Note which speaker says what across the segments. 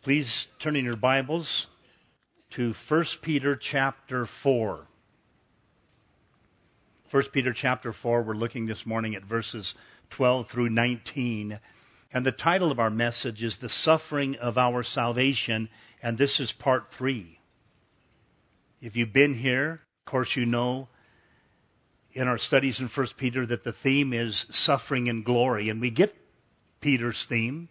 Speaker 1: Please turn in your Bibles to 1 Peter chapter 4. 1 Peter chapter 4, we're looking this morning at verses 12 through 19. And the title of our message is The Suffering of Our Salvation, and this is part 3. If you've been here, of course you know in our studies in 1 Peter that the theme is suffering and glory. And we get Peter's theme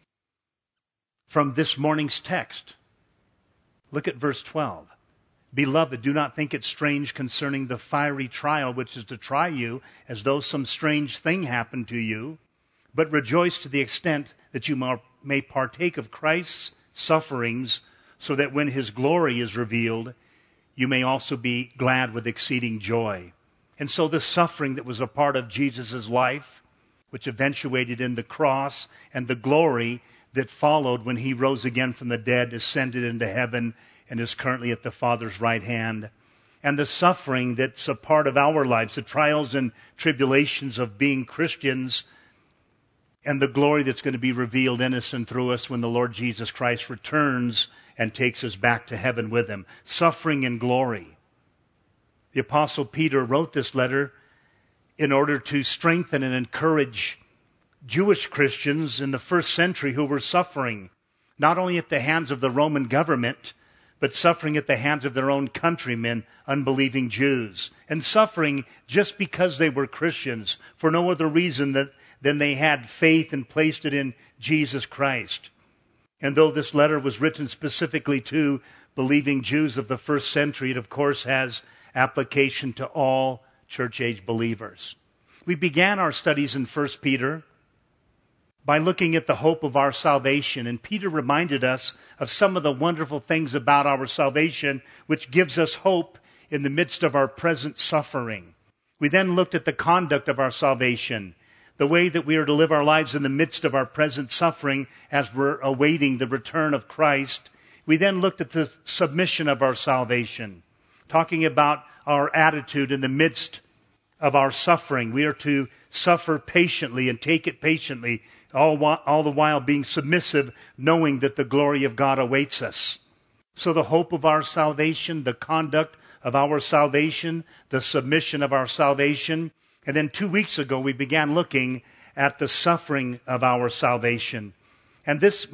Speaker 1: from this morning's text. Look at verse 12. Beloved, do not think it strange concerning the fiery trial which is to try you, as though some strange thing happened to you, but rejoice to the extent that you may partake of Christ's sufferings, so that when his glory is revealed, you may also be glad with exceeding joy. And so the suffering that was a part of Jesus' life, which eventuated in the cross, and the glory that followed when he rose again from the dead, ascended into heaven, and is currently at the Father's right hand. And the suffering that's a part of our lives, the trials and tribulations of being Christians, and the glory that's going to be revealed in us and through us when the Lord Jesus Christ returns and takes us back to heaven with him. Suffering and glory. The Apostle Peter wrote this letter in order to strengthen and encourage Jewish Christians in the first century who were suffering, not only at the hands of the Roman government, but suffering at the hands of their own countrymen, unbelieving Jews, and suffering just because they were Christians, for no other reason than they had faith and placed it in Jesus Christ. And though this letter was written specifically to believing Jews of the first century, it of course has application to all church-age believers. We began our studies in 1 Peter by looking at the hope of our salvation. And Peter reminded us of some of the wonderful things about our salvation, which gives us hope in the midst of our present suffering. We then looked at the conduct of our salvation, the way that we are to live our lives in the midst of our present suffering as we're awaiting the return of Christ. We then looked at the submission of our salvation, talking about our attitude in the midst of our suffering. We are to suffer patiently and take it patiently, all the while being submissive, knowing that the glory of God awaits us. So the hope of our salvation, the conduct of our salvation, the submission of our salvation. And then 2 weeks ago, we began looking at the suffering of our salvation. And this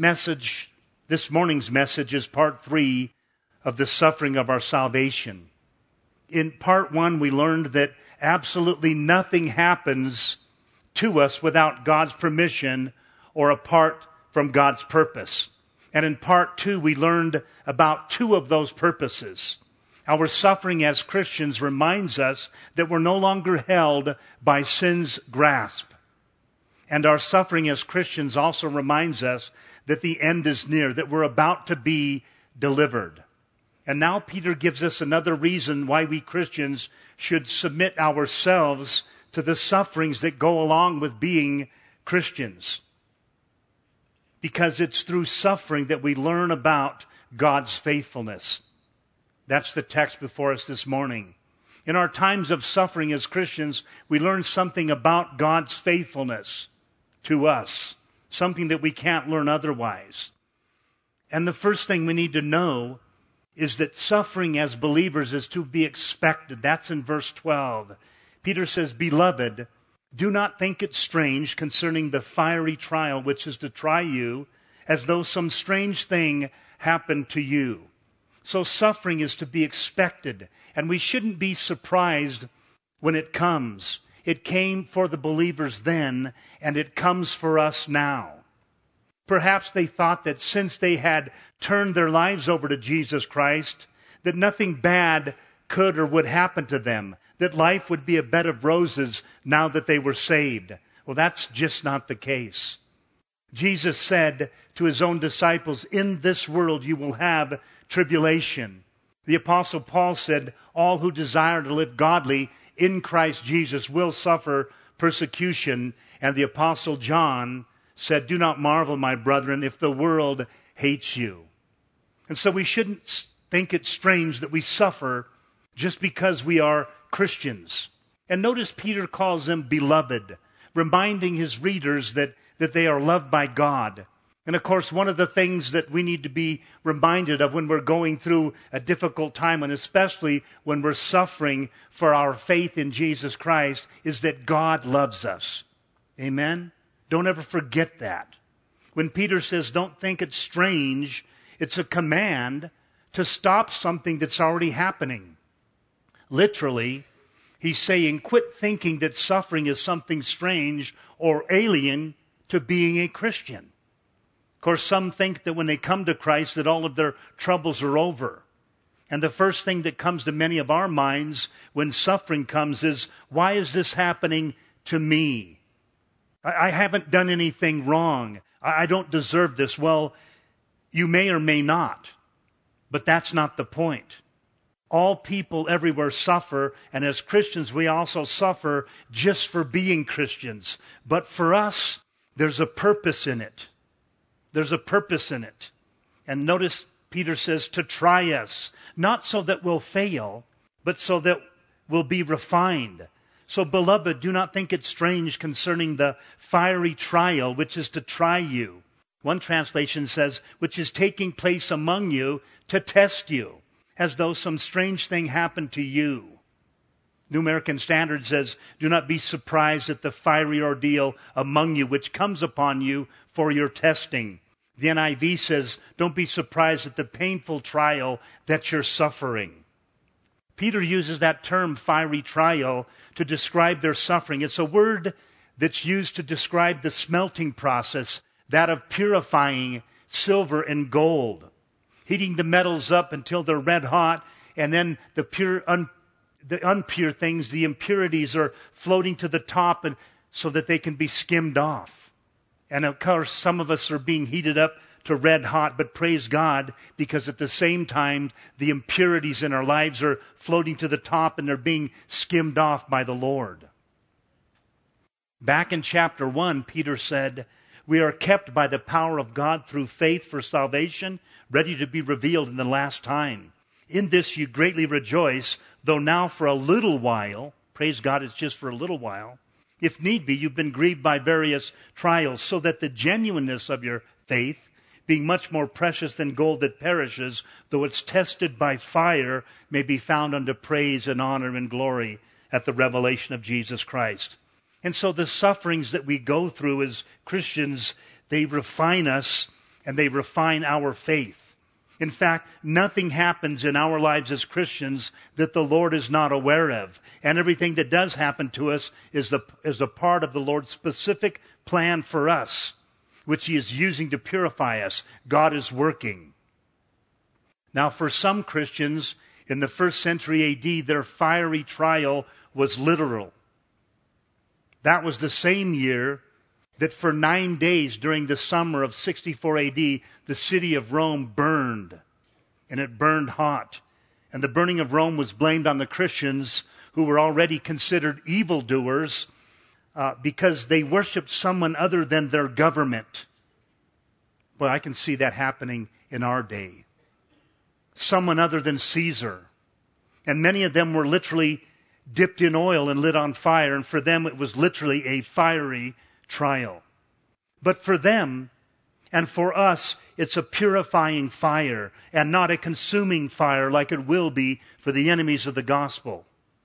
Speaker 1: morning's message is part 3 of the suffering of our salvation. In part 1, we learned that absolutely nothing happens to us without God's permission or apart from God's purpose. And in part 2, we learned about 2 of those purposes. Our suffering as Christians reminds us that we're no longer held by sin's grasp. And our suffering as Christians also reminds us that the end is near, that we're about to be delivered. And now Peter gives us another reason why we Christians should submit ourselves to the sufferings that go along with being Christians. Because it's through suffering that we learn about God's faithfulness. That's the text before us this morning. In our times of suffering as Christians, we learn something about God's faithfulness to us, something that we can't learn otherwise. And the first thing we need to know is that suffering as believers is to be expected. That's in verse 12. Peter says, Beloved, do not think it strange concerning the fiery trial which is to try you, as though some strange thing happened to you. So suffering is to be expected, and we shouldn't be surprised when it comes. It came for the believers then, and it comes for us now. Perhaps they thought that since they had turned their lives over to Jesus Christ, that nothing bad could or would happen to them, that life would be a bed of roses now that they were saved. Well, that's just not the case. Jesus said to his own disciples, in this world you will have tribulation. The Apostle Paul said, all who desire to live godly in Christ Jesus will suffer persecution. And the Apostle John said, do not marvel, my brethren, if the world hates you. And so we shouldn't think it strange that we suffer just because we are Christians. And notice Peter calls them beloved, reminding his readers that they are loved by God. And of course, one of the things that we need to be reminded of when we're going through a difficult time, and especially when we're suffering for our faith in Jesus Christ, is that God loves us. Amen? Don't ever forget that. When Peter says, don't think it's strange, it's a command to stop something that's already happening. Literally, he's saying, quit thinking that suffering is something strange or alien to being a Christian. Of course, some think that when they come to Christ that all of their troubles are over. And the first thing that comes to many of our minds when suffering comes is, why is this happening to me? I haven't done anything wrong. I don't deserve this. Well, you may or may not, but that's not the point. All people everywhere suffer, and as Christians we also suffer just for being Christians. But for us, there's a purpose in it. There's a purpose in it. And notice Peter says to try us, not so that we'll fail, but so that we'll be refined. So, beloved, do not think it strange concerning the fiery trial which is to try you. One translation says, which is taking place among you to test you, as though some strange thing happened to you. New American Standard says, do not be surprised at the fiery ordeal among you, which comes upon you for your testing. The NIV says, don't be surprised at the painful trial that you're suffering. Peter uses that term, fiery trial, to describe their suffering. It's a word that's used to describe the smelting process, that of purifying silver and gold, heating the metals up until they're red hot, and then the impure things, the impurities are floating to the top and so that they can be skimmed off. And of course, some of us are being heated up to red hot, but praise God, because at the same time, the impurities in our lives are floating to the top and they're being skimmed off by the Lord. Back in chapter 1, Peter said, we are kept by the power of God through faith for salvation, ready to be revealed in the last time. In this you greatly rejoice, though now for a little while, praise God, it's just for a little while, if need be, you've been grieved by various trials, so that the genuineness of your faith, being much more precious than gold that perishes, though it's tested by fire, may be found unto praise and honor and glory at the revelation of Jesus Christ. And so the sufferings that we go through as Christians, they refine us and they refine our faith. In fact, nothing happens in our lives as Christians that the Lord is not aware of. And everything that does happen to us is a part of the Lord's specific plan for us, which He is using to purify us. God is working. Now, for some Christians in the 1st century AD, their fiery trial was literal. That was the same year that for 9 days during the summer of 64 AD, the city of Rome burned, and it burned hot. And the burning of Rome was blamed on the Christians who were already considered evildoers because they worshiped someone other than their government. Well, I can see that happening in our day. Someone other than Caesar. And many of them were literally dipped in oil and lit on fire, and for them it was literally a fiery trial. But for them and for us, it's a purifying fire and not a consuming fire like it will be for the enemies of the gospel.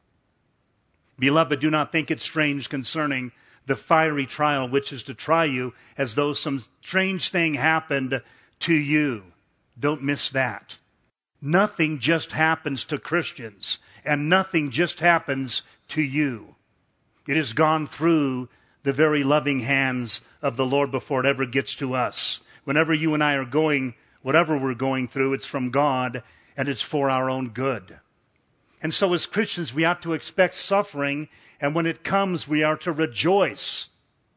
Speaker 1: Beloved, do not think it strange concerning the fiery trial which is to try you, as though some strange thing happened to you. Don't miss that. Nothing just happens to Christians, and nothing just happens to you. It has gone through the very loving hands of the Lord before it ever gets to us. Whenever you and I are going, whatever we're going through, it's from God, and it's for our own good. And so as Christians, we ought to expect suffering, and when it comes, we are to rejoice.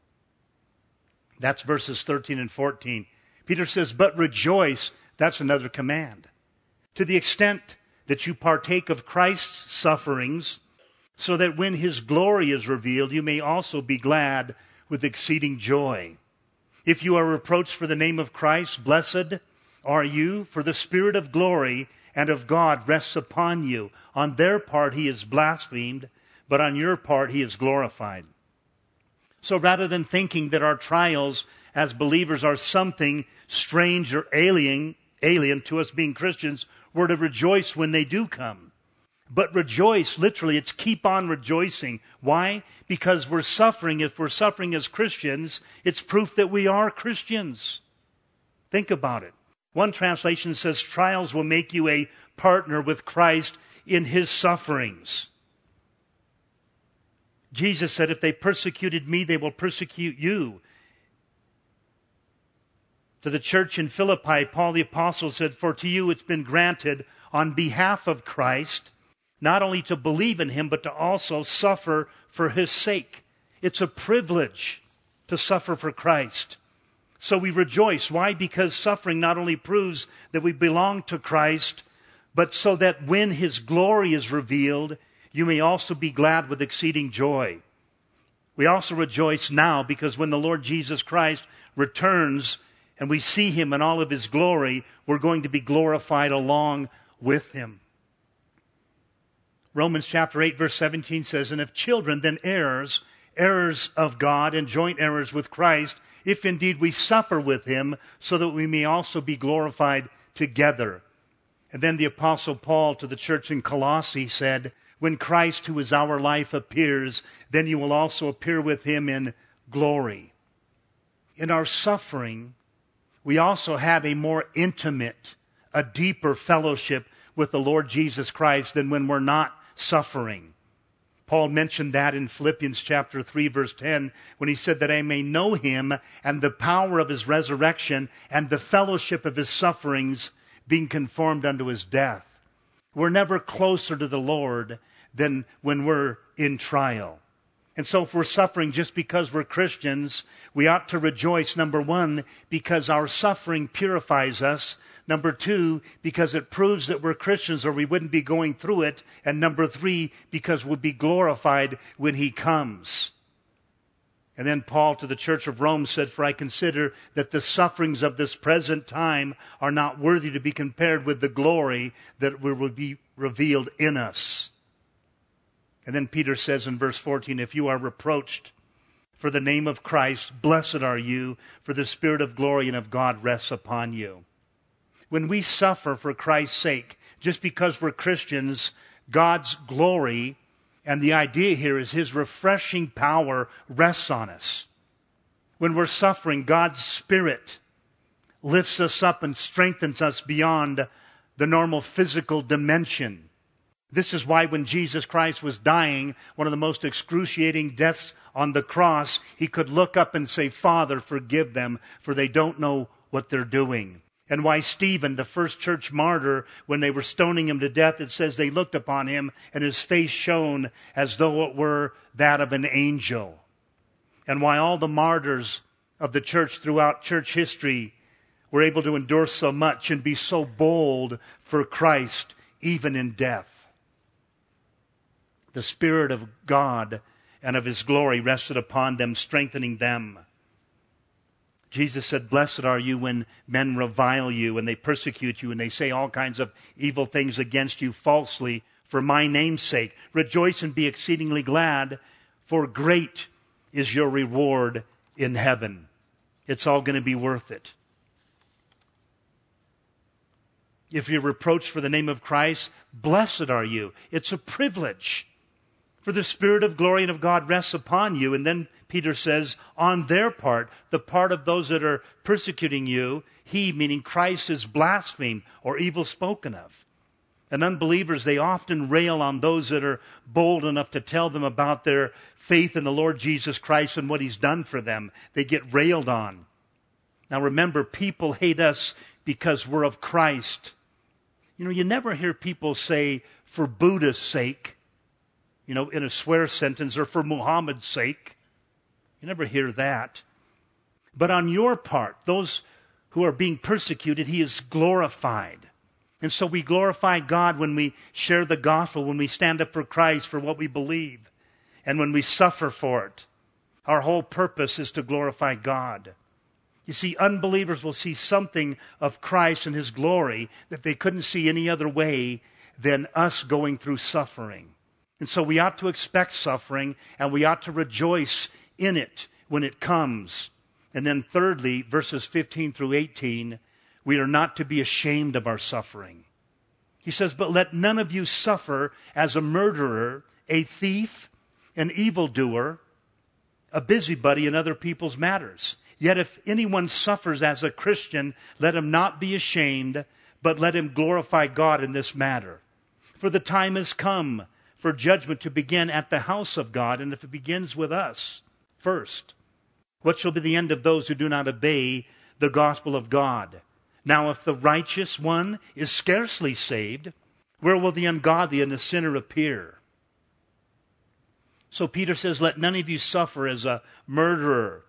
Speaker 1: That's verses 13 and 14. Peter says, but rejoice, that's another command. To the extent that you partake of Christ's sufferings, so that when His glory is revealed, you may also be glad with exceeding joy. If you are reproached for the name of Christ, blessed are you, for the Spirit of glory and of God rests upon you. On their part He is blasphemed, but on your part He is glorified. So rather than thinking that our trials as believers are something strange or alien to us being Christians, we're to rejoice when they do come. But rejoice, literally, it's keep on rejoicing. Why? Because we're suffering. If we're suffering as Christians, it's proof that we are Christians. Think about it. One translation says, trials will make you a partner with Christ in his sufferings. Jesus said, if they persecuted me, they will persecute you. To the church in Philippi, Paul the Apostle said, for to you it's been granted on behalf of Christ, not only to believe in him, but to also suffer for his sake. It's a privilege to suffer for Christ. So we rejoice. Why? Because suffering not only proves that we belong to Christ, but so that when his glory is revealed, you may also be glad with exceeding joy. We also rejoice now because when the Lord Jesus Christ returns and we see him in all of his glory, we're going to be glorified along with him. Romans chapter 8 verse 17 says, and if children, then heirs, heirs of God and joint heirs with Christ, if indeed we suffer with him, so that we may also be glorified together. And then the Apostle Paul to the church in Colossae said, when Christ, who is our life, appears, then you will also appear with him in glory. In our suffering, we also have a more intimate, a deeper fellowship with the Lord Jesus Christ than when we're not suffering. Paul mentioned that in Philippians chapter 3, verse 10, when he said that I may know him and the power of his resurrection and the fellowship of his sufferings, being conformed unto his death. We're never closer to the Lord than when we're in trial. And so if we're suffering just because we're Christians, we ought to rejoice, number one, because our suffering purifies us. Number two, because it proves that we're Christians or we wouldn't be going through it. And number three, because we'll be glorified when he comes. And then Paul to the church of Rome said, for I consider that the sufferings of this present time are not worthy to be compared with the glory that will be revealed in us. And then Peter says in verse 14, if you are reproached for the name of Christ, blessed are you, for the Spirit of glory and of God rests upon you. When we suffer for Christ's sake, just because we're Christians, God's glory, and the idea here is his refreshing power rests on us. When we're suffering, God's Spirit lifts us up and strengthens us beyond the normal physical dimension. This is why when Jesus Christ was dying, one of the most excruciating deaths on the cross, he could look up and say, Father, forgive them, for they don't know what they're doing. And why Stephen, the first church martyr, when they were stoning him to death, it says they looked upon him and his face shone as though it were that of an angel. And why all the martyrs of the church throughout church history were able to endure so much and be so bold for Christ, even in death. The Spirit of God and of his glory rested upon them, strengthening them. Jesus said, blessed are you when men revile you and they persecute you and they say all kinds of evil things against you falsely for my name's sake. Rejoice and be exceedingly glad, for great is your reward in heaven. It's all going to be worth it. If you're reproached for the name of Christ, blessed are you. It's a privilege. For the Spirit of glory and of God rests upon you. And then Peter says, on their part, the part of those that are persecuting you, he, meaning Christ, is blasphemed or evil spoken of. And unbelievers, they often rail on those that are bold enough to tell them about their faith in the Lord Jesus Christ and what he's done for them. They get railed on. Now remember, people hate us because we're of Christ. You know, you never hear people say, for Buddha's sake, you know, in a swear sentence, or for Muhammad's sake. You never hear that. But on your part, those who are being persecuted, he is glorified. And so we glorify God when we share the gospel, when we stand up for Christ, for what we believe, and when we suffer for it. Our whole purpose is to glorify God. You see, unbelievers will see something of Christ and his glory that they couldn't see any other way than us going through suffering. And so we ought to expect suffering, and we ought to rejoice in it when it comes. And then thirdly, verses 15 through 18, we are not to be ashamed of our suffering. He says, but let none of you suffer as a murderer, a thief, an evildoer, a busybody in other people's matters. Yet if anyone suffers as a Christian, let him not be ashamed, but let him glorify God in this matter. For the time has come for judgment to begin at the house of God, and if it begins with us first, what shall be the end of those who do not obey the gospel of God? Now if the righteous one is scarcely saved, where will the ungodly and the sinner appear? So Peter says, let none of you suffer as a murderer.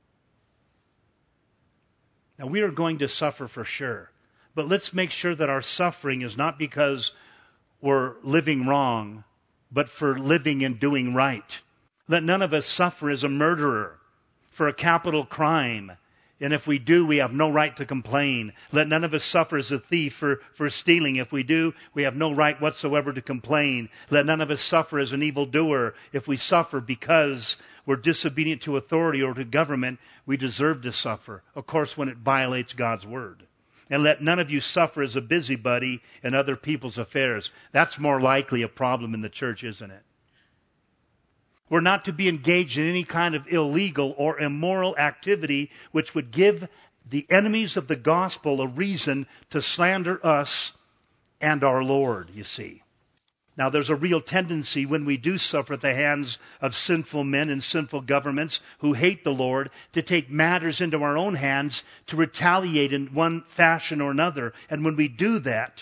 Speaker 1: Now we are going to suffer for sure, but let's make sure that our suffering is not because we're living wrong, but for living and doing right. Let none of us suffer as a murderer for a capital crime. And if we do, we have no right to complain. Let none of us suffer as a thief for stealing. If we do, we have no right whatsoever to complain. Let none of us suffer as an evildoer. If we suffer because we're disobedient to authority or to government, we deserve to suffer. Of course, when it violates God's word. And let none of you suffer as a busybody in other people's affairs. That's more likely a problem in the church, isn't it? We're not to be engaged in any kind of illegal or immoral activity which would give the enemies of the gospel a reason to slander us and our Lord, you see. Now, there's a real tendency when we do suffer at the hands of sinful men and sinful governments who hate the Lord to take matters into our own hands to retaliate in one fashion or another. And when we do that,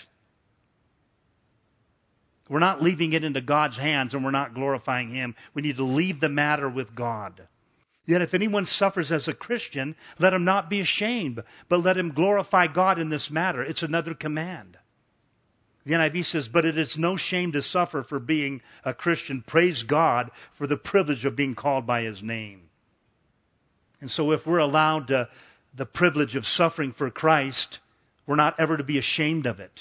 Speaker 1: we're not leaving it into God's hands and we're not glorifying Him. We need to leave the matter with God. Yet if anyone suffers as a Christian, let him not be ashamed, but let him glorify God in this matter. It's another command. The NIV says, but it is no shame to suffer for being a Christian. Praise God for the privilege of being called by His name. And so if we're allowed the privilege of suffering for Christ, we're not ever to be ashamed of it.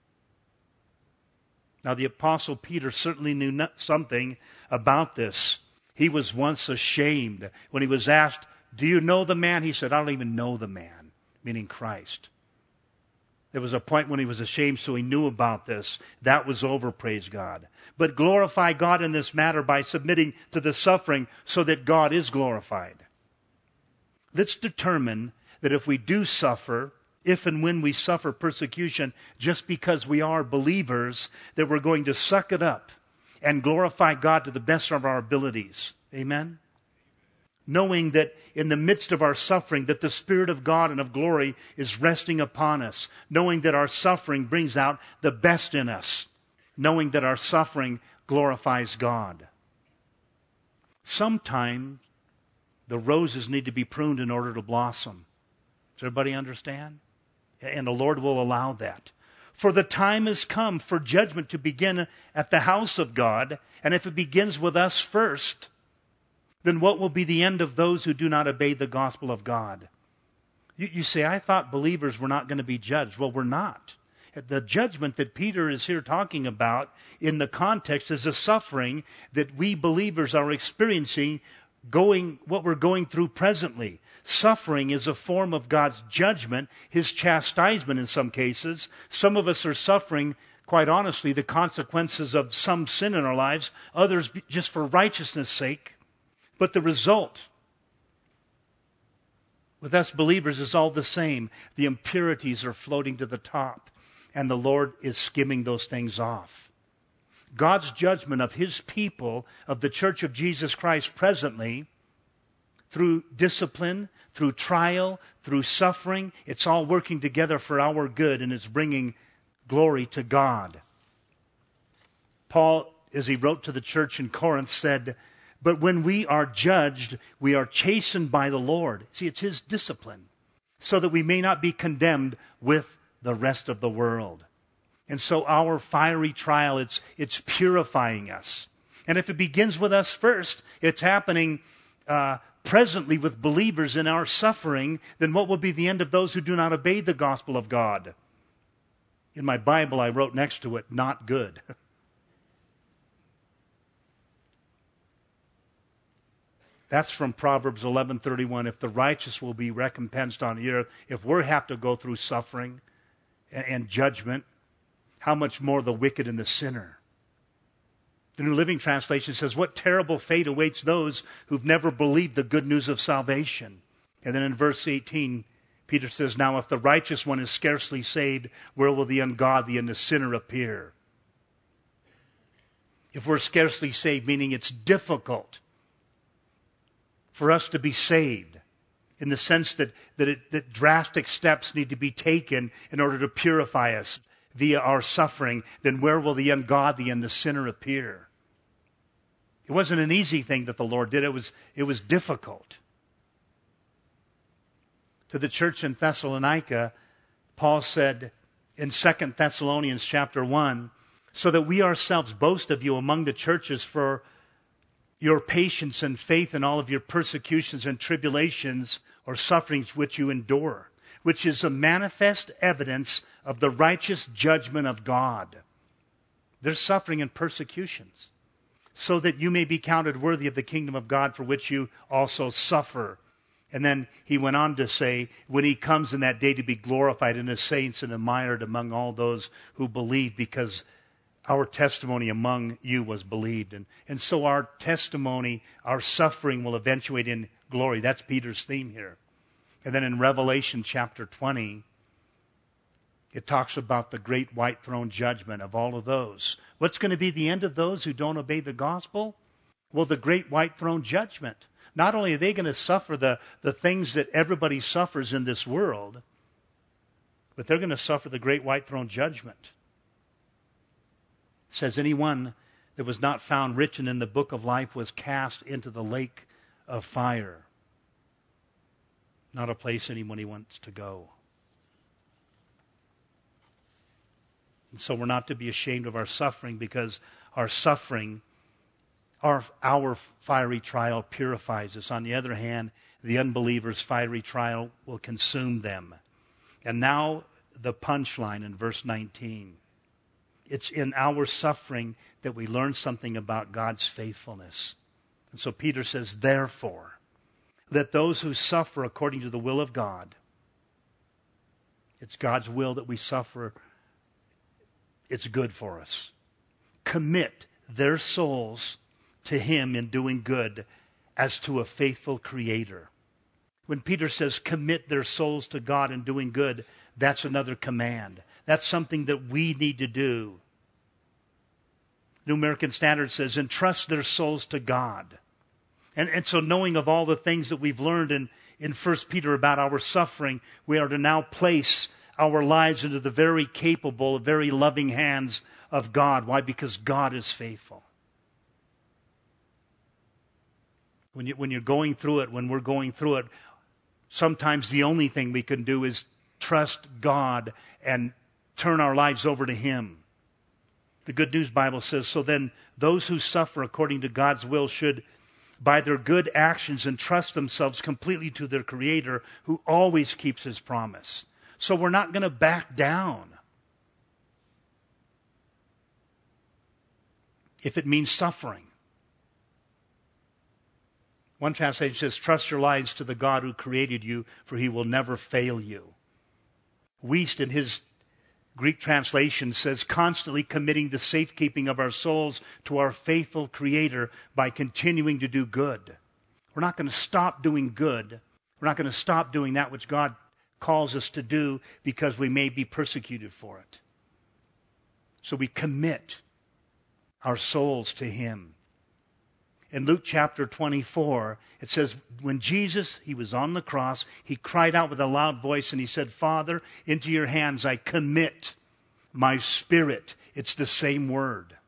Speaker 1: Now, the Apostle Peter certainly knew something about this. He was once ashamed. When he was asked, do you know the man? He said, I don't even know the man, meaning Christ. There was a point when he was ashamed, so he knew about this. That was over, praise God. But glorify God in this matter by submitting to the suffering so that God is glorified. Let's determine that if we do suffer, if and when we suffer persecution, just because we are believers, that we're going to suck it up and glorify God to the best of our abilities. Amen? Knowing that in the midst of our suffering, that the Spirit of God and of glory is resting upon us. Knowing that our suffering brings out the best in us. Knowing that our suffering glorifies God. Sometimes the roses need to be pruned in order to blossom. Does everybody understand? And the Lord will allow that. For the time has come for judgment to begin at the house of God. And if it begins with us first, then what will be the end of those who do not obey the gospel of God? You say, I thought believers were not going to be judged. Well, we're not. The judgment that Peter is here talking about in the context is a suffering that we believers are experiencing, what we're going through presently. Suffering is a form of God's judgment, His chastisement in some cases. Some of us are suffering, quite honestly, the consequences of some sin in our lives, others just for righteousness' sake. But the result with us believers is all the same. The impurities are floating to the top, and the Lord is skimming those things off. God's judgment of His people, of the Church of Jesus Christ presently, through discipline, through trial, through suffering, it's all working together for our good, and it's bringing glory to God. Paul, as he wrote to the church in Corinth, said, but when we are judged, we are chastened by the Lord. See, it's His discipline, so that we may not be condemned with the rest of the world. And so our fiery trial, it's purifying us. And if it begins with us first, it's happening presently with believers in our suffering, then what will be the end of those who do not obey the gospel of God? In my Bible, I wrote next to it, not good. That's from Proverbs 11:31. If the righteous will be recompensed on the earth, if we have to go through suffering and judgment, how much more the wicked and the sinner? The New Living Translation says, what terrible fate awaits those who've never believed the good news of salvation. And then in verse 18, Peter says, now if the righteous one is scarcely saved, where will the ungodly and the sinner appear? If we're scarcely saved, meaning it's difficult for us to be saved, in the sense that drastic steps need to be taken in order to purify us via our suffering, then where will the ungodly and the sinner appear? It wasn't an easy thing that the Lord did. It was difficult. To the church in Thessalonica, Paul said in 2 Thessalonians chapter 1, so that we ourselves boast of you among the churches for your patience and faith in all of your persecutions and tribulations or sufferings which you endure, which is a manifest evidence of the righteous judgment of God. There's suffering and persecutions, so that you may be counted worthy of the kingdom of God for which you also suffer. And then he went on to say, when he comes in that day to be glorified in his saints and admired among all those who believe, because our testimony among you was believed. And so our testimony, our suffering will eventuate in glory. That's Peter's theme here. And then in Revelation chapter 20, it talks about the great white throne judgment of all of those. What's going to be the end of those who don't obey the gospel? Well, the great white throne judgment. Not only are they going to suffer the things that everybody suffers in this world, but they're going to suffer the great white throne judgment. It says, anyone that was not found written in the book of life was cast into the lake of fire. Not a place anyone wants to go. And so we're not to be ashamed of our suffering, because our suffering, our fiery trial purifies us. On the other hand, the unbeliever's fiery trial will consume them. And now the punchline in verse 19. It's in our suffering that we learn something about God's faithfulness. And so Peter says, therefore, let those who suffer according to the will of God, it's God's will that we suffer, it's good for us, commit their souls to Him in doing good as to a faithful Creator. When Peter says commit their souls to God in doing good, that's another command. That's something that we need to do. New American Standard says, entrust their souls to God. And so knowing of all the things that we've learned in 1 Peter about our suffering, we are to now place our lives into the very capable, very loving hands of God. Why? Because God is faithful. When you're going through it, when we're going through it, sometimes the only thing we can do is trust God and turn our lives over to Him. The Good News Bible says, so then those who suffer according to God's will should, by their good actions, entrust themselves completely to their Creator, who always keeps His promise. So we're not going to back down if it means suffering. One translation says, trust your lives to the God who created you, for He will never fail you. Wuest, in his Greek translation, says, constantly committing the safekeeping of our souls to our faithful Creator by continuing to do good. We're not going to stop doing good. We're not going to stop doing that which God calls us to do because we may be persecuted for it. So we commit our souls to Him. In Luke chapter 24, it says, when Jesus, He was on the cross, He cried out with a loud voice and He said, Father, into your hands I commit my spirit. It's the same word.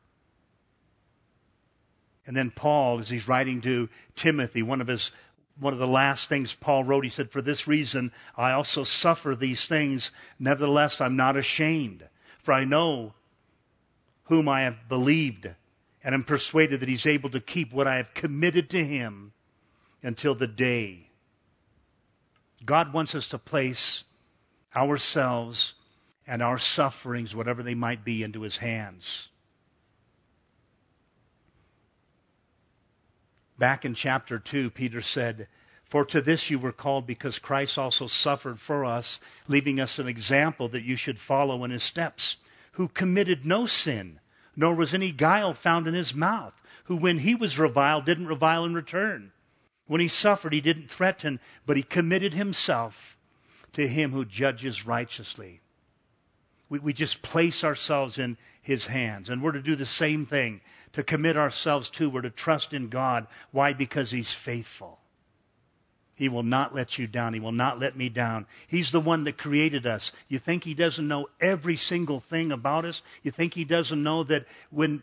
Speaker 1: And then Paul, as he's writing to Timothy, one of the last things Paul wrote, he said, for this reason I also suffer these things. Nevertheless, I'm not ashamed, for I know whom I have believed, and am persuaded that He's able to keep what I have committed to Him until the day. God wants us to place ourselves and our sufferings, whatever they might be, into His hands. Back in chapter 2, Peter said, "For to this you were called, because Christ also suffered for us, leaving us an example that you should follow in his steps, who committed no sin, nor was any guile found in his mouth, who when he was reviled didn't revile in return. When he suffered, he didn't threaten, but he committed himself to him who judges righteously." We just place ourselves in his hands, and we're to do the same thing, to commit ourselves to. We're to trust in God. Why? Because he's faithful. He will not let you down. He will not let me down. He's the one that created us. You think he doesn't know every single thing about us? You think he doesn't know that when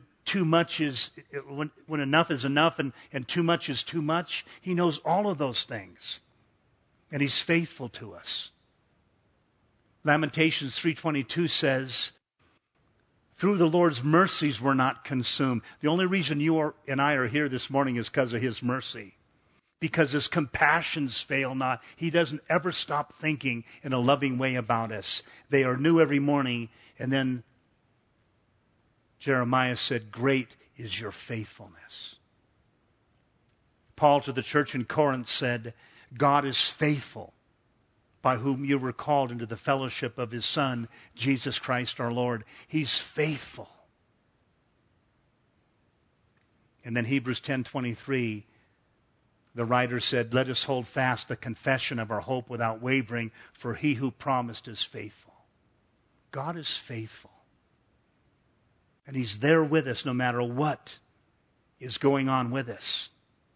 Speaker 1: enough is enough and too much is too much? He knows all of those things. And he's faithful to us. Lamentations 3:22 says, "Through the Lord's mercies we're not consumed." The only reason you and I are here this morning is because of his mercy. Because his compassions fail not. He doesn't ever stop thinking in a loving way about us. They are new every morning. And then Jeremiah said, "Great is your faithfulness." Paul to the church in Corinth said, "God is faithful, by whom you were called into the fellowship of his Son, Jesus Christ our Lord." He's faithful. And then Hebrews 10:23, the writer said, "Let us hold fast the confession of our hope without wavering, for he who promised is faithful." God is faithful. And he's there with us no matter what is going on with us.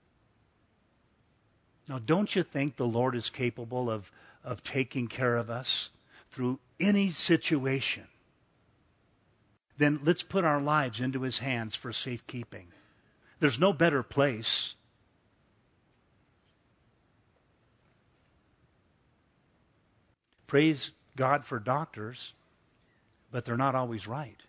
Speaker 1: Now, don't you think the Lord is capable of taking care of us through any situation? Then let's put our lives into his hands for safekeeping. There's no better place. Praise God for doctors, but they're not always right.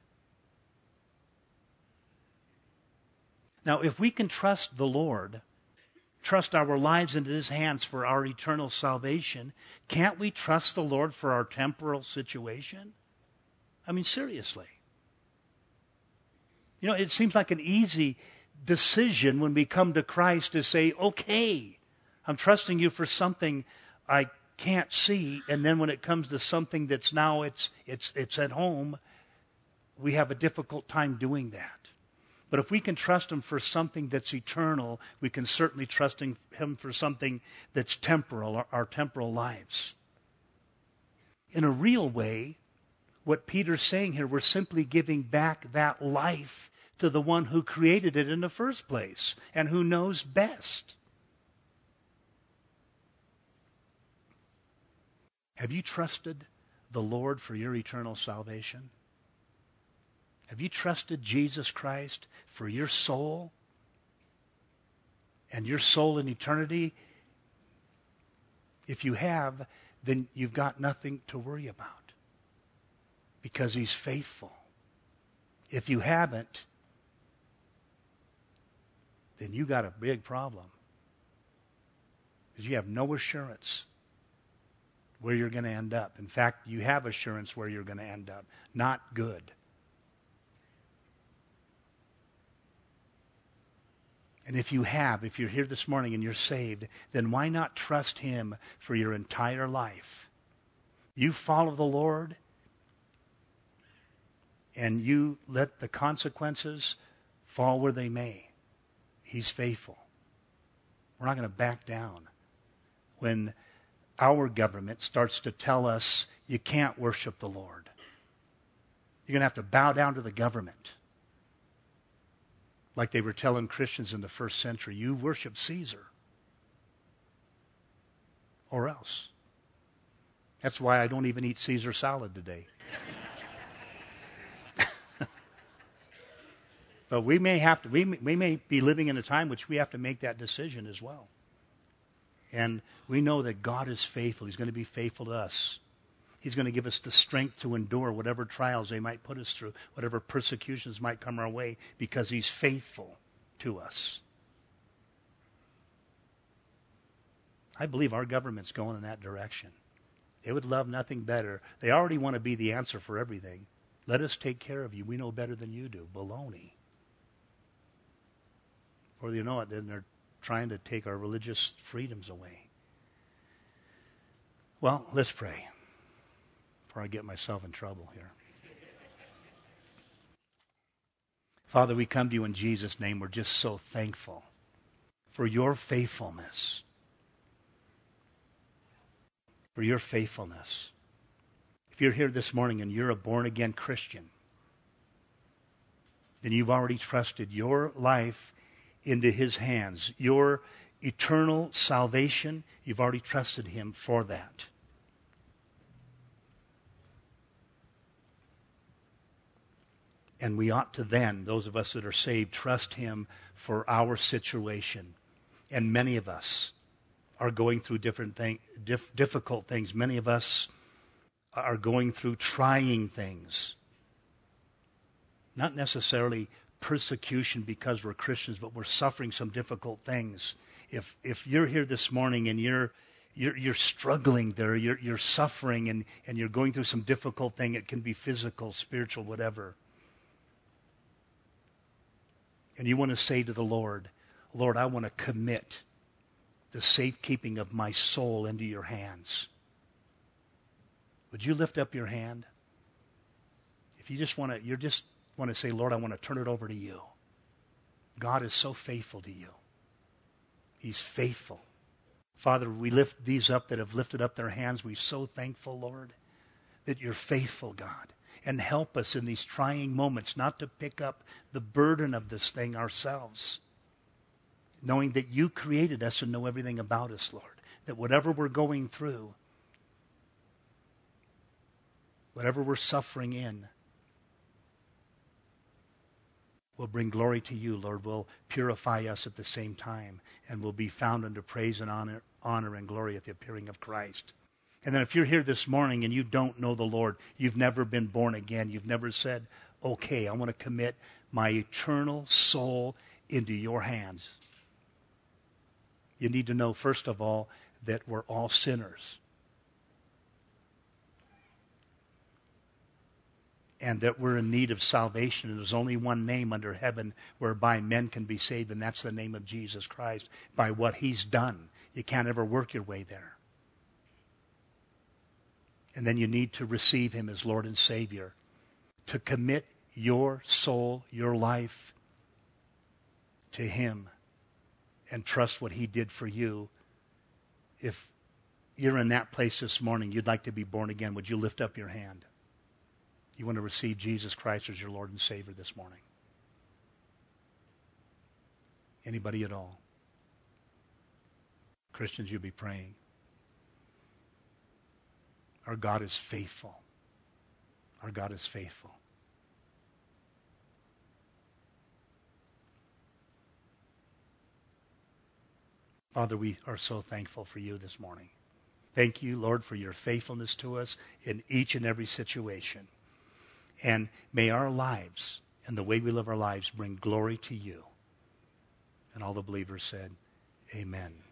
Speaker 1: Now, if we can trust the Lord, trust our lives into his hands for our eternal salvation, can't we trust the Lord for our temporal situation? I mean, seriously. You know, it seems like an easy decision when we come to Christ to say, "Okay, I'm trusting you for something I can't see," and then when it comes to something that's now it's at home, we have a difficult time doing that. But if we can trust him for something that's eternal, we can certainly trust him for something that's temporal, our temporal lives. In a real way, what Peter's saying here, we're simply giving back that life to the one who created it in the first place and who knows best. Have you trusted the Lord for your eternal salvation? Have you trusted Jesus Christ for your soul and your soul in eternity? If you have, then you've got nothing to worry about because he's faithful. If you haven't, then you got a big problem because you have no assurance where you're going to end up. In fact, you have assurance where you're going to end up. Not good. And if you're here this morning and you're saved, then why not trust him for your entire life? You follow the Lord and you let the consequences fall where they may. He's faithful. We're not going to back down when our government starts to tell us you can't worship the Lord. You're going to have to bow down to the government. Like they were telling Christians in the first century, you worship Caesar. Or else. That's why I don't even eat Caesar salad today. But we may be living in a time which we have to make that decision as well. And we know that God is faithful. He's going to be faithful to us. He's going to give us the strength to endure whatever trials they might put us through, whatever persecutions might come our way, because he's faithful to us. I believe our government's going in that direction. They would love nothing better. They already want to be the answer for everything. Let us take care of you. We know better than you do. Baloney. Or you know it, then they're trying to take our religious freedoms away. Well, let's pray before I get myself in trouble here. Father, we come to you in Jesus' name. We're just so thankful for your faithfulness. For your faithfulness. If you're here this morning and you're a born-again Christian, then you've already trusted your life into his hands. Your eternal salvation, you've already trusted him for that. And we ought to then, those of us that are saved, trust him for our situation. And many of us are going through difficult things. Many of us are going through trying things. Not necessarily persecution because we're Christians, but we're suffering some difficult things. If you're here this morning and you're struggling there, you're suffering and you're going through some difficult thing, it can be physical, spiritual, whatever. And you want to say to the Lord, Lord, I want to commit the safekeeping of my soul into your hands. Would you lift up your hand? If you just want to say, Lord, I want to turn it over to you. God is so faithful to you. He's faithful. Father, we lift these up that have lifted up their hands. We're so thankful, Lord, that you're faithful, God. And help us in these trying moments not to pick up the burden of this thing ourselves. Knowing that you created us and know everything about us, Lord. That whatever we're going through, whatever we're suffering in, will bring glory to you, Lord. Will purify us at the same time. And will be found under praise and honor and glory at the appearing of Christ. And then if you're here this morning and you don't know the Lord, you've never been born again, you've never said, okay, I want to commit my eternal soul into your hands. You need to know, first of all, that we're all sinners. And that we're in need of salvation. And there's only one name under heaven whereby men can be saved, and that's the name of Jesus Christ, by what he's done. You can't ever work your way there. And then you need to receive him as Lord and Savior. To commit your soul, your life to him and trust what he did for you. If you're in that place this morning, you'd like to be born again, would you lift up your hand? You want to receive Jesus Christ as your Lord and Savior this morning? Anybody at all? Christians, you'll be praying. Our God is faithful. Our God is faithful. Father, we are so thankful for you this morning. Thank you, Lord, for your faithfulness to us in each and every situation. And may our lives and the way we live our lives bring glory to you. And all the believers said, amen.